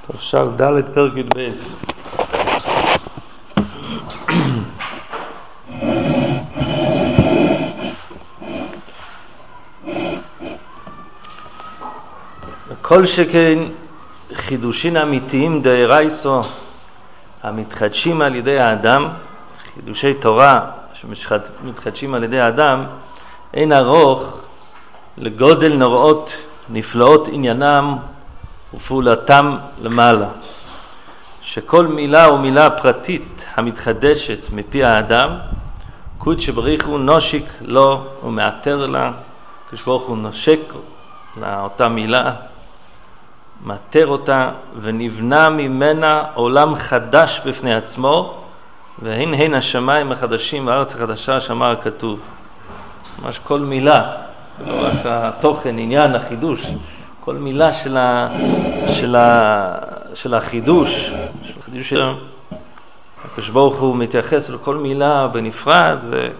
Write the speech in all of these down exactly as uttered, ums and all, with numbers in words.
אפשר ד' פרק י"ב. כל שכן חידושים אמיתיים דאורייתא המתחדשים על ידי האדם, חידושי תורה שמתחדשים על ידי האדם, אין ארוך לגודל נוראות נפלאות עניינם ופעולתם למעלה, שכל מילה ומילה פרטית המתחדשת מפי האדם, קודש בריך הוא נושיק לו ומאתר לה, קודש ברוך הוא נושק לאותה מילה, מאתר אותה, ונבנה ממנה עולם חדש בפני עצמו, והן הן השמיים החדשים והארץ החדשה שאמר הכתוב. ממש כל מילה, זה לא רק התוכן, עניין, החידוש, כל מילה של, ה, של, ה, של החידוש, של החידוש של הקדוש ברוך הוא מתייחס לכל מילה בנפרד,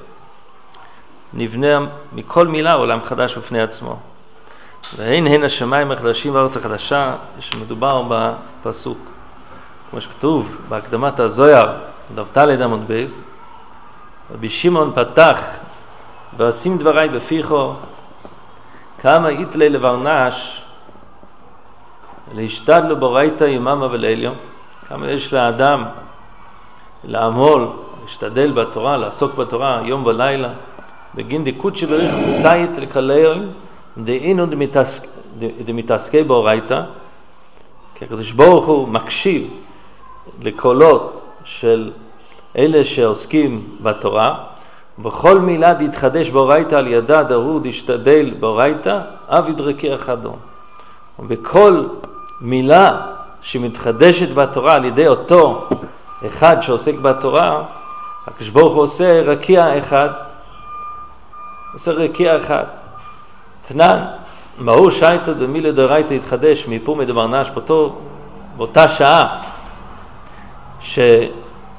ונבנה מכל מילה עולם חדש בפני עצמו. והן הן השמיים החדשים והארץ החדשה, שמדובר בפסוק, כמו שכתוב בהקדמת הזוהר, דף ד' עמוד בייס, רבי שמעון פתח, ואשים דבריי בפיכו, כמה יתלי לברנש, להשתדלו באורייתא יממה ולילה, כמה יש לאדם לעמול, להשתדל בתורה, לעסוק בתורה יום ולילה, בגין דקות שבריך מצית לקלעים, דאינו דמתעסקי באורייתא, כי הקדוש ברוך הוא מקשיב לקולות של אלה שעוסקים בתורה, בכל מילה דתחדש באורייתא על ידה דהוא דשתדל באורייתא, אב ידרקי אחדו. ובכל מילה שמתחדשת בתורה על ידי אותו אחד שעוסק בתורה, הקדוש ברוך הוא עושה רקיע אחד, עושה רקיע אחד. תנן, מהו שייטה במילה דאורייתא יתחדש מפור מדברנש, באותו, באותה שעה שדברי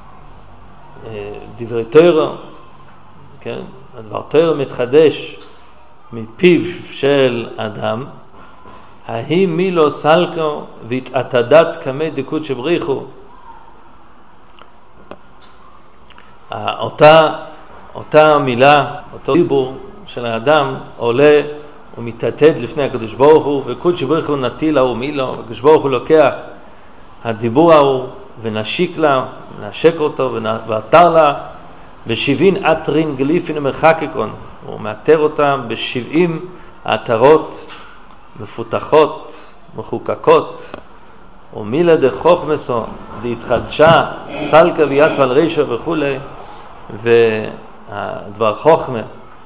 תורה, כן, הדבר תורה מתחדש מפיו של אדם, ההיא מילו סלקו והתעתדת כמי דקות שבריחו, אותה, אותה מילה, אותו דיבור של האדם עולה ומתעתד לפני הקדוש ברוך הוא, וקודש ברוך הוא נטיל ההוא מילו, הקדוש ברוך הוא לוקח הדיבור ההוא ונשיק לה, נשק אותו ואתר לה בשבעים עטרין גליפין ומרחקקון, הוא מאתר אותם בשבעים עטרות מפותחות, מחוקקות, ומילה דחוכמסו להתחדשה סלקה ויד ועל רישה וכו', והדבר חוכמה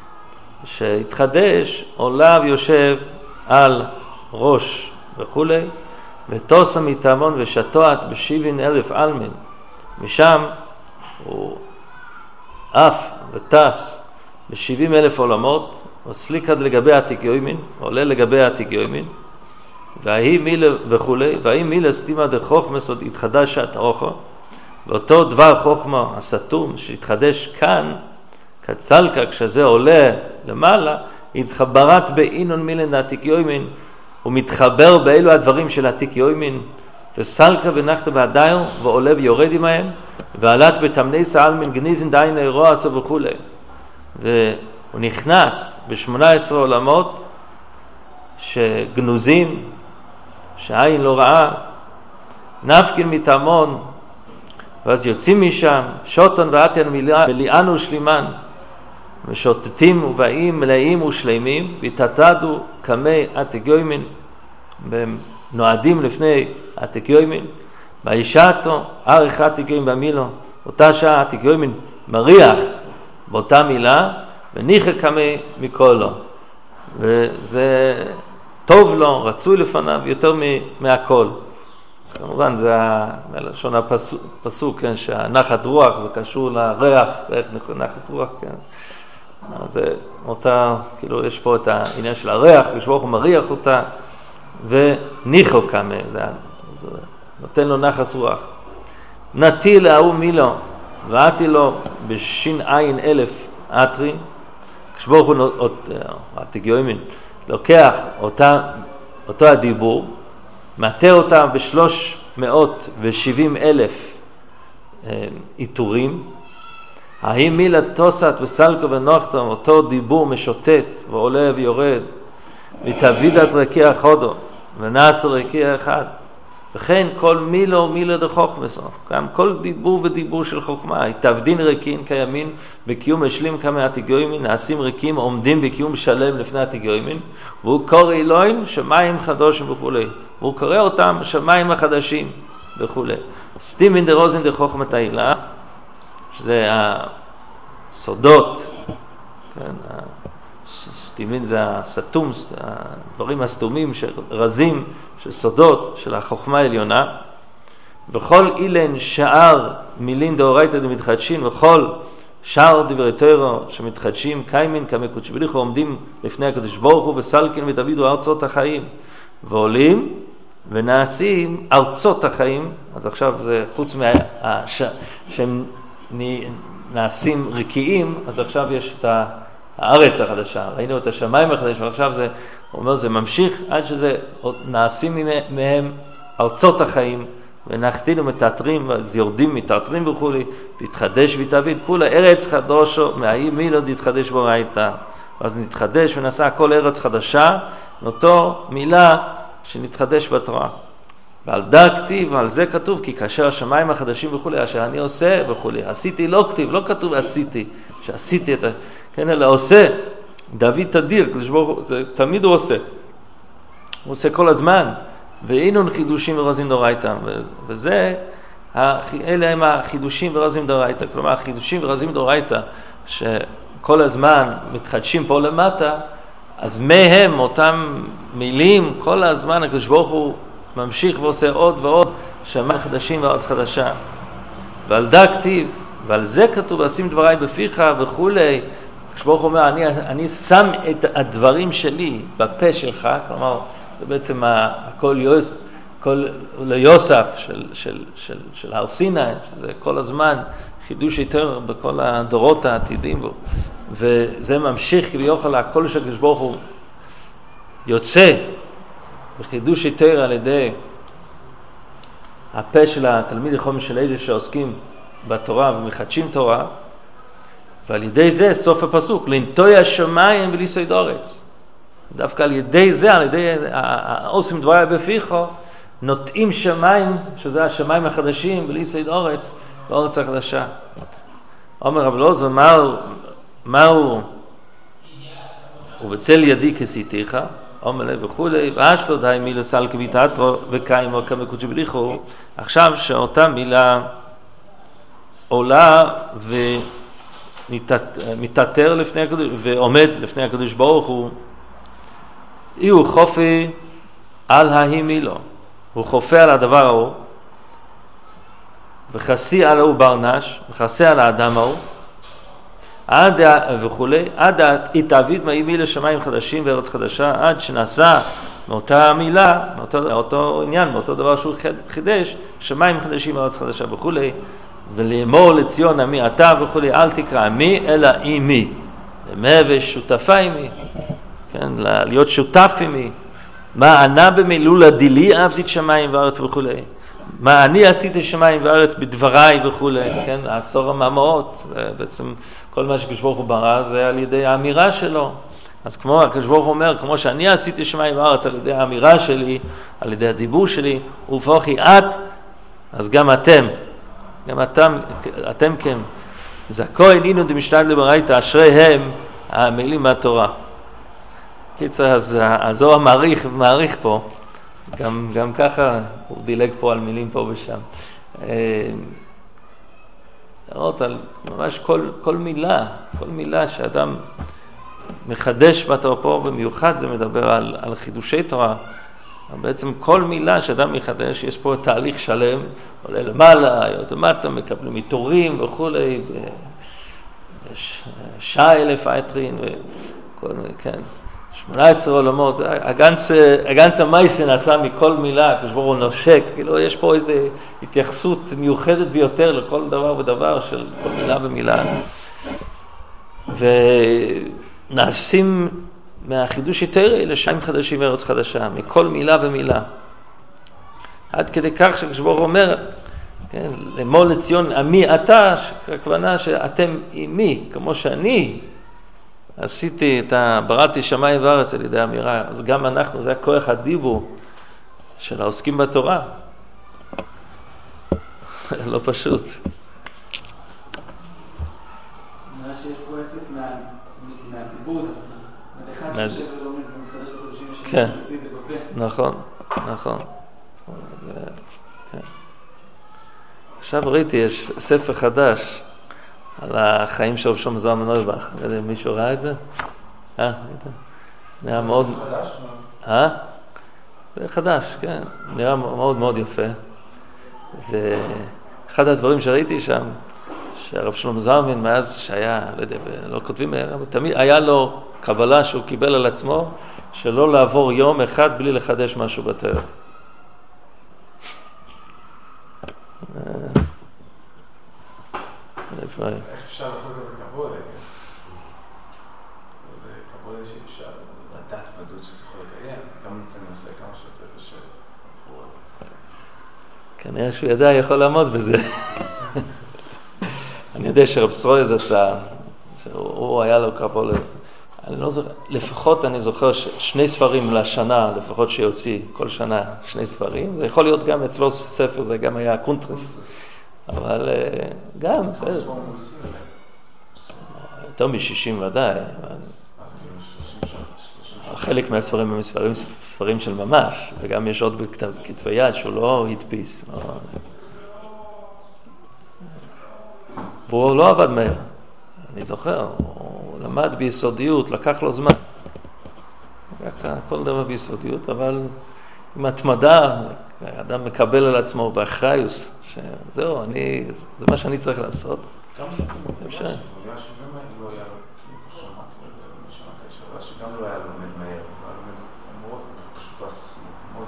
שהתחדש עולה ויושב על ראש וכו', ותוסה מטעמון ושתועת בשבעים אלף אלמין, משם הוא אף וטס בשבעים אלף עולמות, וסליקד לגבי התיקיומין, עולה לגבי התיקיומין, והיא מילה וכו', והיא מילה סתימה דחוכמס עוד התחדש התאוכו, ואותו דבר חוכמה הסתום שהתחדש כאן, כצלקה, כשזה עולה למעלה, התחברת באינון מילן התיקיומין, הוא מתחבר באלו הדברים של התיקיומין, וסלקה ונחת בעדיו, ועולה ויורד עמהם, ועלת בתמני סעל מן גניזין דיין אירוע עשו וכו'. והוא נכנס בשמונה עשרה עולמות שגנוזים, שעין לא ראה, נפקין מטעמון, ואז יוצאים משם, שוטון ועתן מליאנו ושלימן, ושוטטים ובאים מלאים ושלימים, והתעתדו כמי התיקיומין, והם נועדים לפני התיקיומין, והאישתו ערך התיקיומין במילו, אותה שעה התיקיומין מריח באותה מילה, וניחא כמי מקולו, וזה טוב לו, רצוי לפניו יותר מהכל. כמובן זה הלשון הפסוק, כן, שהנחת רוח זה קשור לריח, איך נחת רוח, כן. אז אותה, כאילו יש פה את העניין של הריח, כשברוך הוא מריח אותה, וניחא כמי, זה, זה נותן לו נחת רוח. נטיל ההוא מילו, ועתי לו בשין עין אלף עטרין, כשברוך הוא, התיקיומין, לוקח אותה, אותו הדיבור, מאתר אותה בשלוש מאות ושבעים אלף איתורים. האם מילה תוסת וסלקו ונוחתו, אותו דיבור משוטט ועולה ויורד, ותבידת רקיע חודו ונעשר רקיע אחד, וכן כל מילו מילה דחוכמסו, גם כל דיבור ודיבור של חוכמה, תבדין ריקין קיימין בקיום משלים כמה התיגוימין, נעשים ריקים עומדים בקיום שלם לפני התיגוימין, והוא קורא אלוהים שמיים חדושים וכו', והוא קורא אותם שמיים החדשים וכו'. סטימין דרוזין דחוכמת העילה, שזה הסודות, כן, סטימין זה הסתום, הדברים הסתומים של רזים, של סודות, של החוכמה העליונה. וכל אילן שאר מילין דאורייתא דמתחדשים, וכל שאר דברי תורה שמתחדשים, קיימין כמקודש בריחו, עומדים לפני הקדוש ברוך הוא, וסלקין ודוידו ארצות החיים, ועולים ונעשים ארצות החיים. אז עכשיו זה חוץ מה... שהם נעשים רקיעים, אז עכשיו יש את הארץ החדשה, ראינו את השמיים החדשים, ועכשיו זה, הוא אומר, זה ממשיך עד שזה נעשים מהם ארצות החיים, ונחתינו מתאתרים, אז יורדים מתאתרים וכו', והתחדש והתאביד, כולה ארץ חדושו, מהאי מילו תתחדש בו ראיתה, אז נתחדש ונעשה כל ארץ חדשה, מאותו מילה שנתחדש בתורה. ועל דה כתיב, ועל זה כתוב, כי כאשר השמיים החדשים וכו', אשר אני עושה וכו', עשיתי לא כתיב, לא כתוב עשיתי, שעשיתי את ה... כן, אלא עושה, דוד תדיר, זה, תמיד הוא עושה, הוא עושה כל הזמן, ואינון חידושים ורזים דורייתא, וזה, אלה הם החידושים ורזים דורייתא, כלומר החידושים ורזים דורייתא, שכל הזמן מתחדשים פה למטה, אז מהם אותם מילים, כל הזמן הקדוש ברוך הוא ממשיך ועושה עוד ועוד, שמיים חדשים וארץ חדשה. ועל דה כתיב, ועל זה כתוב, אשים דבריי בפיך וכולי, כשברוך אומר, אני, אני שם את הדברים שלי בפה שלך, כלומר, זה בעצם הכל יוס, כל ליוסף של, של, של, של הר סיני, שזה כל הזמן חידוש יותר בכל הדורות העתידים בו, וזה ממשיך כביכול הכל שברוך הוא יוצא בחידוש יותר על ידי הפה של התלמיד החומש של אלה שעוסקים בתורה ומחדשים תורה, ועל ידי זה סוף הפסוק, לנטוי השמיים וליסוד ארץ. דווקא על ידי זה, על ידי העושים דברי בפיחו, נוטעים שמיים, שזה השמיים החדשים, וליסוד ארץ, בארץ החדשה. אומר רב אלעזר, מהו, מהו, ובצל ידי כסיתיך, אומר לה וכולי, ואשתו די מילה סל כביתתו וקיימו כמקודש בריחו, עכשיו שאותה מילה עולה ומתתר לפני הקדוש, ועומד לפני הקדוש ברוך הוא, הוא חופי על ההימילו, הוא חופה על הדבר ההוא, וחסי על ההוא ברנש, וחסי על האדם ההוא, עד וכולי, עד התאביד מהימי לשמיים חדשים וארץ חדשה, עד שנעשה מאותה מילה, מאותו, מאותו עניין, מאותו דבר שהוא חידש, שמיים חדשים וארץ חדשה וכולי, ולאמור לציון עמי אתה וכולי, אל תקרא עמי אלא עמי, למה ושותפה עמי, כן, להיות שותף עמי, מה ענה במילולה דילי עבדית שמיים וארץ וכולי, מה אני עשיתי שמיים וארץ בדבריי וכולי, כן, העשור המאמרות, בעצם כל מה שקדוש ברוך הוא ברא זה על ידי האמירה שלו. אז כמו הקדוש ברוך הוא אומר, כמו שאני עשיתי שמיים וארץ על ידי האמירה שלי, על ידי הדיבור שלי, ופוכי את, אז גם אתם, גם אתם, אתם כן, זכו אינינו דמשתד לבראיתא, אשריהם המילים מהתורה. קיצר, אז הזוהר מעריך, מעריך פה, גם, גם ככה הוא דילג פה על מילים פה ושם. לראות על ממש כל, כל מילה, כל מילה שאדם מחדש בתורה פה, במיוחד זה מדבר על, על חידושי תורה. בעצם כל מילה שאדם מחדש, יש פה תהליך שלם, עולה למעלה, יורד למטה, מקבלים מתורים וכולי, שעה אלף אייטרין וכל מיני, כן. שמונה עשרה עולמות, הגנץ המייסן נעשה מכל מילה, כשבור הוא נושק, כאילו יש פה איזו התייחסות מיוחדת ביותר לכל דבר ודבר של כל מילה ומילה. ונעשים מהחידוש יותר לשמיים חדשים וארץ חדשה, מכל מילה ומילה. עד כדי כך שהקדוש אומר, כן, לאמור לציון עמי אתה, הכוונה שאתם עמי, כמו שאני עשיתי את ה... בראתי שמיים וארץ על ידי אמירה, אז גם אנחנו, זה הכוח הדיבור של העוסקים בתורה. לא פשוט. נראה שיש פה עסק מהדיבור, מהדחת שושב ולומד ומתחדש בקודשים כן, שמוציא את זה בפה. נכון, נכון. עכשיו ראיתי, יש ספר חדש על החיים של שלמה זלמן אוירבך. לא יודע אם מישהו ראה את זה? אה, נראה מאוד... חדש? אה? זה חדש, כן. נראה מאוד מאוד יפה. ואחד הדברים שראיתי שם, שהרב שלמה זלמן מאז שהיה, לא יודע, לא כותבים, תמיד היה לו קבלה שהוא קיבל על עצמו, שלא לעבור יום אחד בלי לחדש משהו בתורה. איך אפשר לעשות את זה כבוד? זה כבוד שאפשר לדעת ודאות שאתה יכול לקיים, גם אם אתה נעשה כמה שיותר קשה. כנראה שהוא ידע, יכול לעמוד בזה. אני יודע שרב סרויז עשה, שהוא היה לו כבוד, אני לא זוכר, לפחות אני זוכר שני ספרים לשנה, לפחות שיוציא כל שנה שני ספרים, זה יכול להיות גם אצלו ספר, זה גם היה קונטרס. אבל גם, בסדר. יותר מ-שישים ודאי. חלק מהספרים הם ספרים, ספרים של ממש, וגם יש עוד בכתבי יד שהוא לא הדפיס. והוא לא עבד מהר, אני זוכר, הוא למד ביסודיות, לקח לו זמן. לקח כל דבר ביסודיות, אבל עם התמדה, האדם מקבל על עצמו באחריוס, שזהו, אני, זה מה שאני צריך לעשות. גם זה אפשר. הוא היה שווה מהר, לא היה לו, כמו שמעתי, שגם לא היה לו לומד מהר, הוא היה לומד מאוד, פשוט פס, מאוד,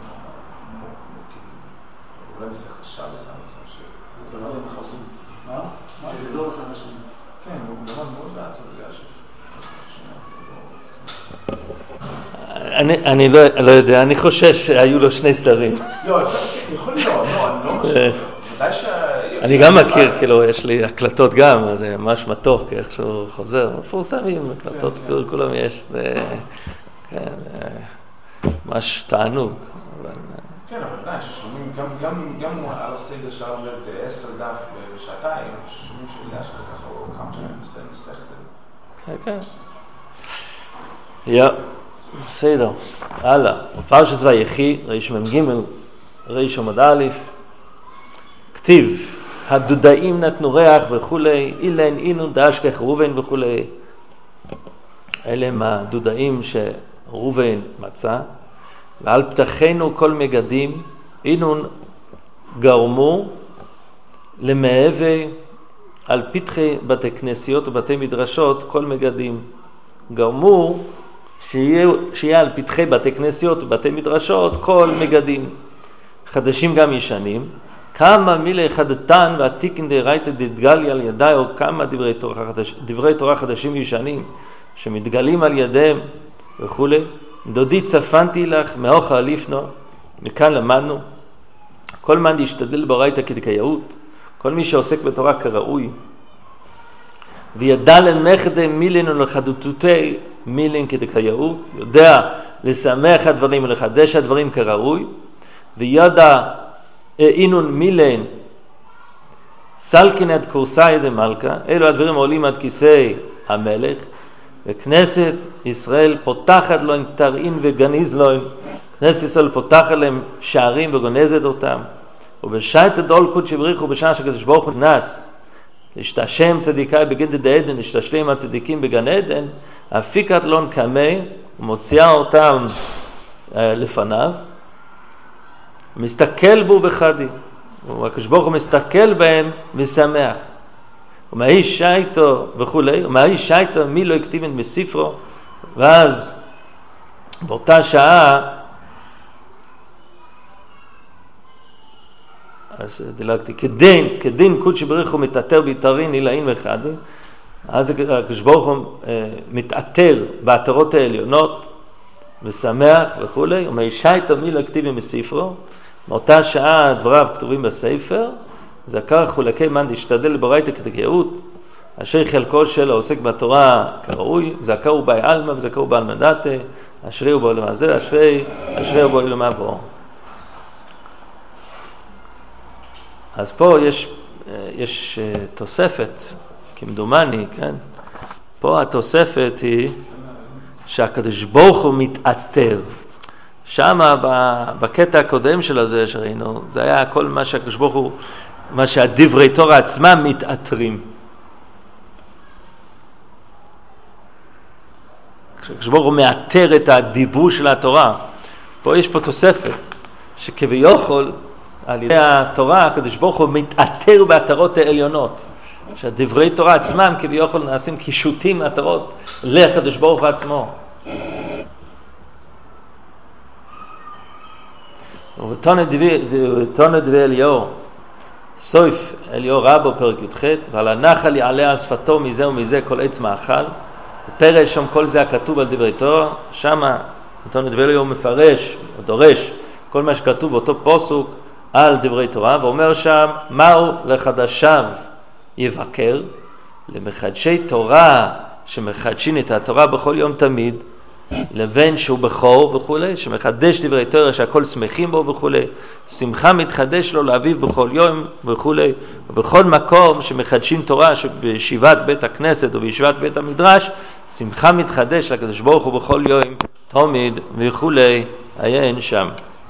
אולי מסך שעה בסער, הוא למד עם החזון. מה? מה? זה לא חמש שנים. כן, הוא למד מאוד לאט, זה היה שווה. אני, אני לא, לא יודע, אני חושש שהיו לו שני סדרים. לא, יכול להיות, לא, אני לא משהו. ודאי ש... אני גם מכיר, כאילו, יש לי הקלטות גם, זה ממש מתוק, איך שהוא חוזר, מפורסמים, הקלטות, כולם יש, כן, ממש תענוג. כן, אבל עדיין, ששומעים, גם הוא על הסגל שעה אומר בעשר דף בשעתיים, ששומעים שיודע שזה או כמה שנים מסיים בסכת. כן, כן. יא, בסדר, הלאה. פרשת ויחי, ריש מ"ג, ריש עמוד א', כתיב, הדודאים נתנו ריח וכולי, אילן, אינון, דאשכח, ראובן וכולי. אלה הם הדודאים שראובן מצא, ועל פתחנו כל מגדים, אינון גרמו למעבה על פתחי בתי כנסיות ובתי מדרשות, כל מגדים. גרמו שיהיה, שיהיה על פתחי בתי כנסיות ובתי מדרשות כל מגדים, חדשים גם ישנים, כמה מילי חדתן ועתיקין דרייתא דתגליה על ידי, או כמה דברי תורה, חדש, דברי תורה חדשים ישנים שמתגלים על ידיהם וכו'. דודי צפנתי לך מאוכל לפנו, מכאן למדנו, כל מן להשתדל ברייתא כדקייאות, כל מי שעוסק בתורה כראוי, וידע למחדה מילין ולחדותותי מילין כדקייאות, יודע לשמח הדברים ולחדש הדברים כראוי, וידע אינון מילין סלקין עד קורסאי דמלכה, אלו הדברים עולים עד כיסא המלך, וכנסת ישראל פותחת לו עם תרעין וגניז לו, כנסת ישראל פותחת להם שערים וגונזת אותם, ובשעת הדול קודש בריחו בשעה שקדוש ברוך הוא נכנס להשתשם צדיקאי בגן עדן, להשתשם הצדיקים בגן עדן, הפיקת לון קמי, ומוציאה אותם לפניו, מסתכל בו בחדי, והקדוש ברוך הוא מסתכל בהם ושמח. ומאיש שייטו וכולי, ומאיש שייטו מי לא הכתיבן בספרו, ואז באותה שעה, אז דילגתי, כדין, כדין קודש בריך הוא מתעתר ביתרין נילאין וחדי, אז הקדוש ברוך הוא מתעתר בעתרות העליונות, ושמח וכולי, ומאיש שייטו מי לא הכתיבן בספרו, מאותה שעה דבריו כתובים בספר, זכר חולקי מן להשתדל לברייתא כדגאות, אשר חלקו שלו עוסק בתורה כראוי, זכרו באי אלמא וזכרו בעלמא דתא, אשרי הוא בעולם הזה, אשרי, אשרי הוא בעולם הבא. אז פה יש, יש תוספת, כמדומני, כן? פה התוספת היא שהקדוש ברוך הוא מתעטר. שם בקטע הקודם של הזה שראינו, זה היה כל מה שהקדוש ברוך הוא, מה שהדברי תורה עצמם מתעטרים. כשהקדוש ברוך הוא מעטר את הדיבור של התורה, פה יש פה תוספת, שכביכול על ידי התורה הקדוש ברוך הוא מתעטר בעטרות העליונות, שהדברי תורה עצמם כביכול נעשים קישוטים מעטרות לקדוש ברוך הוא עצמו. ובתונו דבי אליהו, סויף אליהו רבו פרק י"ח, ועל הנחל יעלה על שפתו מזה ומזה כל עץ מאכל, פרש שם כל זה הכתוב על דברי תורה, שמה בתונו דבי אליהו מפרש או דורש כל מה שכתוב באותו פסוק על דברי תורה, ואומר שם מהו לחדשיו יבקר, למחדשי תורה שמחדשים את התורה בכל יום תמיד, לבין שהוא בכור וכו', שמחדש דברי תורה שהכל שמחים בו וכו', שמחה מתחדש לו לאביו בכל יום וכו', ובכל מקום שמחדשים תורה שבישיבת בית הכנסת או בישיבת בית המדרש, שמחה מתחדש לקדוש ברוך הוא בכל יום תמיד וכו', עיין שם.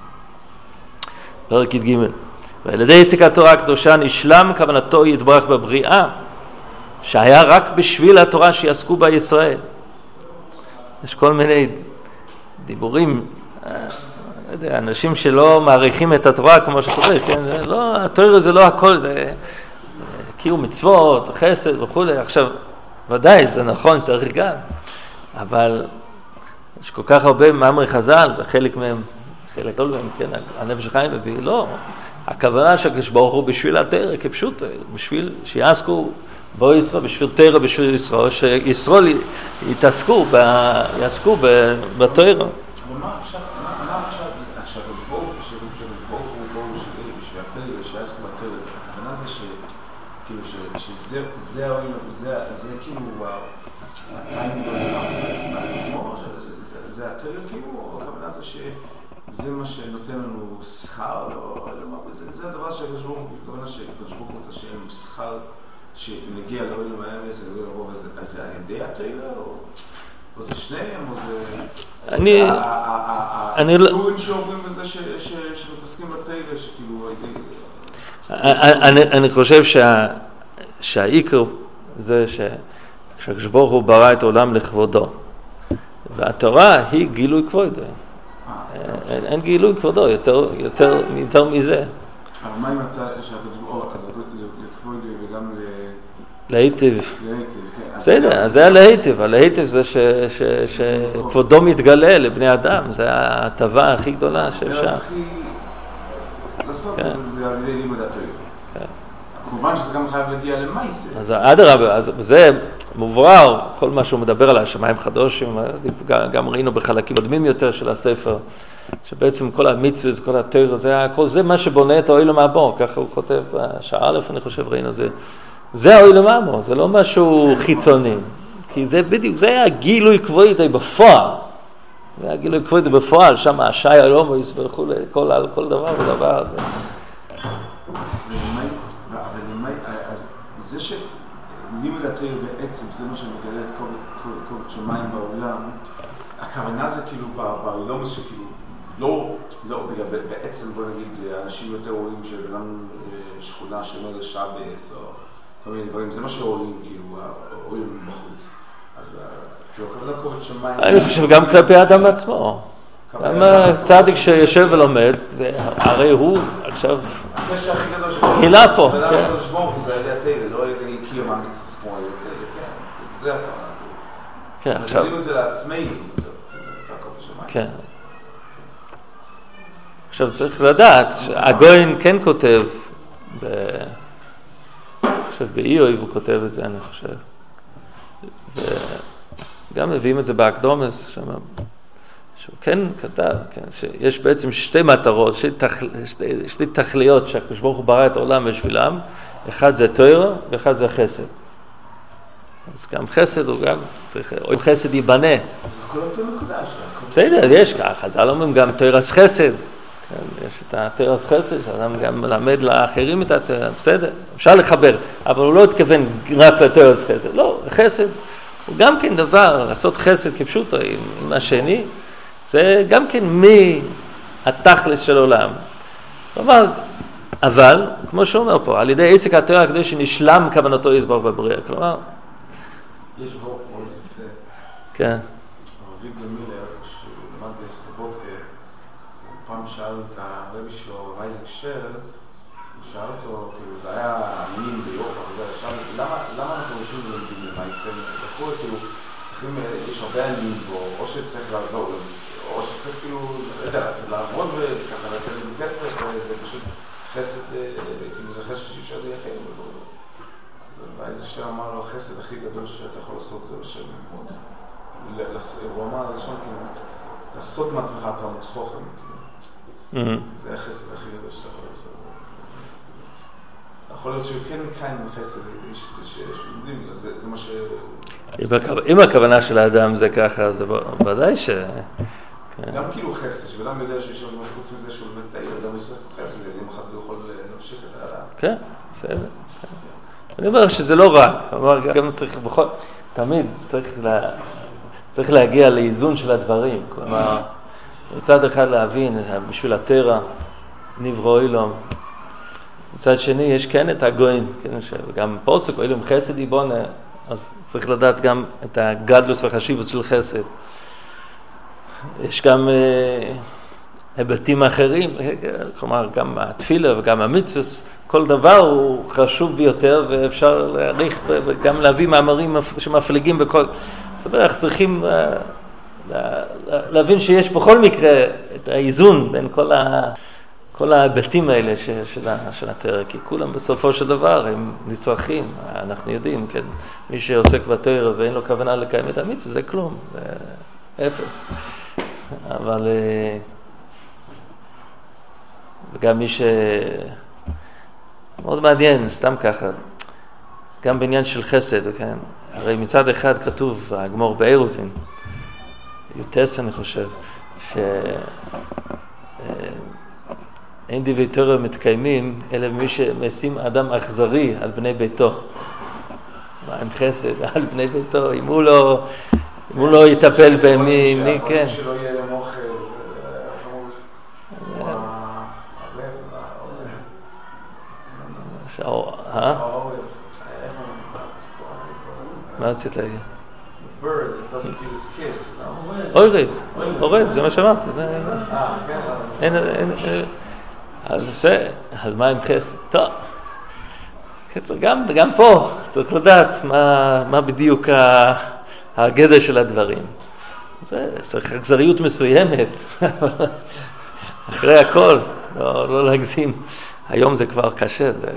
פרק י"ג. ועל ידי עסק התורה הקדושה נשלם כוונתו יתברך בבריאה, שהיה רק בשביל התורה שיעסקו בה ישראל. יש כל מיני דיבורים, אנשים שלא מעריכים את התורה כמו שצריך, כן? לא, התורה זה לא הכל, זה קיום מצוות, חסד וכו'. עכשיו, ודאי, זה נכון, צריך גם, אבל יש כל כך הרבה מאמרי חז"ל, וחלק מהם, חלק גדול מהם, כן, הנפש החיים מביא, לא. הכוונה שהקדוש ברוך הוא בשביל התורה, כפשוט, בשביל שיעסקו בו ישראל, בשביל תורה, בשביל ישראל, שישראל יתעסקו, יעסקו בתורה. אבל מה עכשיו, מה עכשיו, שהקדוש ברוך הוא, שהקדוש ברוך הוא בו בשביל התורה, שיעסקו בתורה, הכוונה זה שכאילו, שזה העולם, זה כאילו, העין בעצמו, זה התורה כאילו, הכוונה זה ש... זה מה שנותן לנו שכר, או לא, זה הדבר שהקדוש ברוך הוא, שהקדוש ברוך הוא רוצה שיהיה לנו שכר שנגיע לעולם האמס, אז זה על ידי התורה, או זה שניהם, או זה... אני... הסטורים שאומרים בזה שמתעסקים בתורה, שכאילו... אני חושב שהעיקר זה שהקדוש ברוך הוא ברא את העולם לכבודו, והתורה היא גילוי כבודו. אין גילוי כבודו, יותר מזה. אבל מה אם הצעה שהקדוש ברוך הוא לכבודו וגם להיטיב? בסדר, אז זה הלהיטיב. הלהיטיב זה שכבודו מתגלה לבני אדם, זה ההטבה הכי גדולה שאפשר. בסוף זה על ידי לימוד התורה. כמובן שזה גם חייב להגיע למעשה. אז אדרבה, אז זה מוברר, כל מה שהוא מדבר על השמיים חדושים, גם ראינו בחלקים קודמים יותר של הספר, שבעצם כל המצוות, כל התורה, זה, כל זה מה שבונה את העולם הבא, ככה הוא כותב, שעה א' אני חושב ראינו, זה, זה העולם הבא, זה לא משהו חיצוני, כי זה בדיוק, זה היה גילוי כבוד בפועל, זה היה גילוי כבוד בפועל, שם השי הלום יסברכו כל, כל דבר ודבר. אז זה שלימוד התורה בעצם, זה מה שמגלה את כל שמיים בעולם, הכוונה זה כאילו בעולם שכאילו, לא, לא, בעצם בוא נגיד, אנשים יותר רואים שגם שכונה שלא לשבס או כל מיני דברים, זה מה שרואים כאילו, רואים בחוץ. אז כאילו, הכוונה קוראת שמיים... אני חושב גם כלפי האדם עצמו. גם צדיק שיושב ולומד, הרי הוא עכשיו... הקשר הכי גדול שלו. הילה פה. ולמה הקדוש ברוך הוא זה על ידי התורה, לא על ידי קיום המצוות כמו על ידי התורה, כן. זה הכוונה. כן, עכשיו... אנחנו יודעים את זה לעצמנו. כן. עכשיו צריך לדעת, הגויין כן כותב, עכשיו באיוב הוא כותב את זה, אני חושב. וגם מביאים את זה באקדומס, שהוא כן כתב, כן, שיש בעצם שתי מטרות, שתי, תכל, שתי, שתי תכליות שהקדוש ברוך הוא ברא את העולם בשבילם, אחד זה תורה ואחד זה חסד. אז גם חסד הוא גם צריך, או אם חסד ייבנה. זה הכל אותו נקודה שלך. בסדר, יש ככה, אז אומרים גם תורס חסד. כן, יש את התורס חסד, שאדם גם מלמד לאחרים את התורה, בסדר, אפשר לחבר, אבל הוא לא התכוון רק לתורס חסד, לא, חסד הוא גם כן דבר, לעשות חסד כפשוטו עם, עם השני, זה גם כן מהתכלס של עולם. כלומר, אבל, כמו שאומר פה, על ידי עסק התורה הקדוש שנשלם כוונתו יסבור בבריאה, כלומר, יש בו עוד לפני. כן. הרביב למילר, שהוא למד בסלובודקה, הוא פעם שאל את הרבי שלו, אייזק שר, הוא שאל אותו, כאילו, זה היה עניים ביוקר, שאל, למה, למה אנחנו יושבים ולומדים למעשה? דחו, כאילו, צריכים, יש הרבה עניים בו, או שצריך לעזור להם, או שצריך כאילו, לא יודע, צריך לעבוד וככה, לתת להם כסף, זה פשוט חסד, כאילו, זה חסד שאישה די יחיים, ואיזה שאמר לו, החסד הכי גדול שאתה יכול לעשות זה לשם ללמוד. הוא אמר לשם, כאילו, לעשות מעצמך תלמוד חוכם, כאילו. זה החסד הכי גדול שאתה יכול לעשות. יכול להיות שהוא כן כאן חסד, שיודעים, זה מה ש... אם הכוונה של האדם זה ככה, זה ודאי ש... גם כאילו חסד, שבאדם יודע שיש לו חוץ מזה שהוא מתאי, אדם יש לו חסד, אם אחד הוא יכול להמשיך את האדם. כן, בסדר. אני אומר שזה לא רק, גם צריך בכל, תמיד צריך, לה, צריך להגיע לאיזון של הדברים, כלומר, מצד אחד להבין, בשביל התורה, נברו אילום, מצד שני יש כן את הגוין, כן, גם פוסק, אילום חסד יבונה, אז צריך לדעת גם את הגדלוס והחשיבות של חסד. יש גם אה, היבטים אחרים, כלומר, גם התפילה וגם המצווה, כל דבר הוא חשוב ביותר, ואפשר להעריך וגם להביא מאמרים שמפליגים בכל... זאת אומרת, צריכים להבין שיש בכל מקרה את האיזון בין כל, ה... כל ההיבטים האלה של התורה, כי כולם בסופו של דבר הם נצרכים, אנחנו יודעים, כן? מי שעוסק בתורה ואין לו כוונה לקיים את המצווה, זה כלום, זה אפס. אבל... וגם מי ש... מאוד מעניין, סתם ככה, גם בעניין של חסד, כן? הרי מצד אחד כתוב, הגמור בעירובין, יוטס אני חושב, שאין דברי תורה מתקיימים, אלא מי שמשים אדם אכזרי על בני ביתו. מה עם חסד? על בני ביתו, אם הוא לא, אם הוא לא יטפל במי, מי, כן. שלא יהיה למוח, אה? מה רצית להגיד? אורב, אורב, זה מה שאמרתי. אז זה, אז מה עם חסד? טוב. גם פה צריך לדעת מה בדיוק הגדר של הדברים. זה צריך אכזריות מסוימת. אחרי הכל, לא להגזים. היום זה כבר קשה, זה...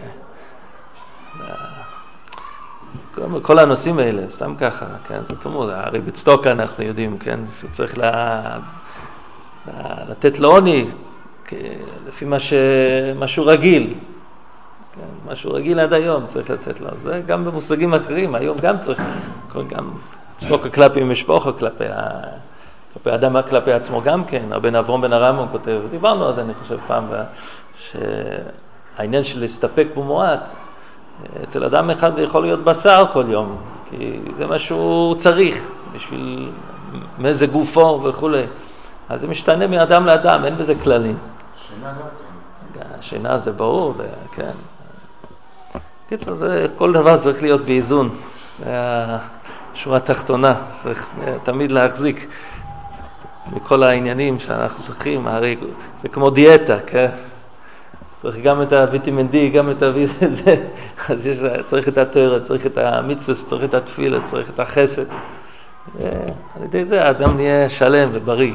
כל הנושאים האלה, סתם ככה, כן, זאת אומרת, הרי בצדוקה אנחנו יודעים, כן, שצריך לה... לתת לעוני, לפי מה ש... משהו רגיל, כן, משהו רגיל עד היום צריך לתת לו, זה גם במושגים אחרים, היום גם צריך, גם צדוקה כלפי משפחה, כלפי ה... כלפי האדם, כלפי עצמו גם כן, הבן אברום בן הרמון כותב, דיברנו על זה אני חושב פעם, שהעניין של להסתפק במועט, אצל אדם אחד זה יכול להיות בשר כל יום, כי זה מה שהוא צריך, בשביל מזג גופו וכו'. אז זה משתנה מאדם לאדם, אין בזה כללים. שינה גם כן. שינה זה ברור, זה, כן. קיצר, זה, כל דבר צריך להיות באיזון. זה השורה התחתונה, צריך תמיד להחזיק מכל העניינים שאנחנו צריכים, הרי זה כמו דיאטה, כן? צריך גם את הוויטמין D, גם את הוויטמין זה, אז יש, צריך את התורה, צריך את המצווה, צריך את התפילה, צריך את החסד. על ידי זה האדם נהיה שלם ובריא.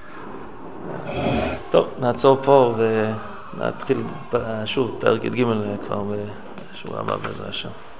טוב, נעצור פה ונתחיל שוב פרק ג' כבר בשבוע הבא בעזרת השם.